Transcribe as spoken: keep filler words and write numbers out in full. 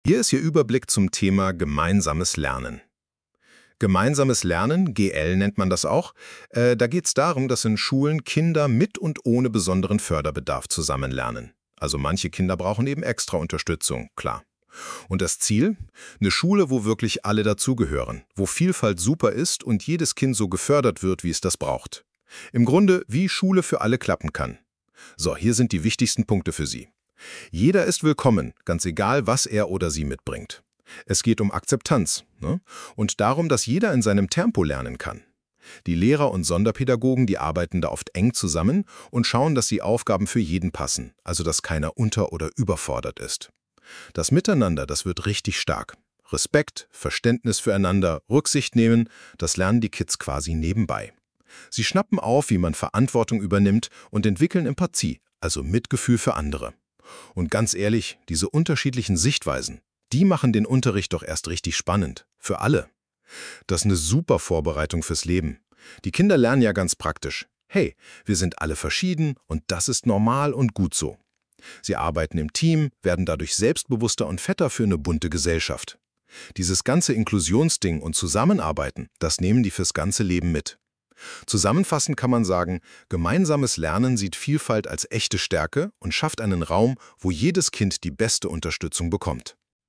Hier ist Ihr Überblick zum Thema gemeinsames Lernen. Gemeinsames Lernen, G L nennt man das auch, äh, da geht es darum, dass in Schulen Kinder mit und ohne besonderen Förderbedarf zusammen lernen. Also manche Kinder brauchen eben extra Unterstützung, klar. Und das Ziel? Eine Schule, wo wirklich alle dazugehören, wo Vielfalt super ist und jedes Kind so gefördert wird, wie es das braucht. Im Grunde, wie Schule für alle klappen kann. So, hier sind die wichtigsten Punkte für Sie. Jeder ist willkommen, ganz egal, was er oder sie mitbringt. Es geht um Akzeptanz, ne? Und darum, dass jeder in seinem Tempo lernen kann. Die Lehrer und Sonderpädagogen, die arbeiten da oft eng zusammen und schauen, dass die Aufgaben für jeden passen, also dass keiner unter- oder überfordert ist. Das Miteinander, das wird richtig stark. Respekt, Verständnis füreinander, Rücksicht nehmen, das lernen die Kids quasi nebenbei. Sie schnappen auf, wie man Verantwortung übernimmt und entwickeln Empathie, also Mitgefühl für andere. Und ganz ehrlich, diese unterschiedlichen Sichtweisen, die machen den Unterricht doch erst richtig spannend. Für alle. Das ist eine super Vorbereitung fürs Leben. Die Kinder lernen ja ganz praktisch. Hey, wir sind alle verschieden und das ist normal und gut so. Sie arbeiten im Team, werden dadurch selbstbewusster und fetter für eine bunte Gesellschaft. Dieses ganze Inklusionsding und Zusammenarbeiten, das nehmen die fürs ganze Leben mit. Zusammenfassend kann man sagen, gemeinsames Lernen sieht Vielfalt als echte Stärke und schafft einen Raum, wo jedes Kind die beste Unterstützung bekommt.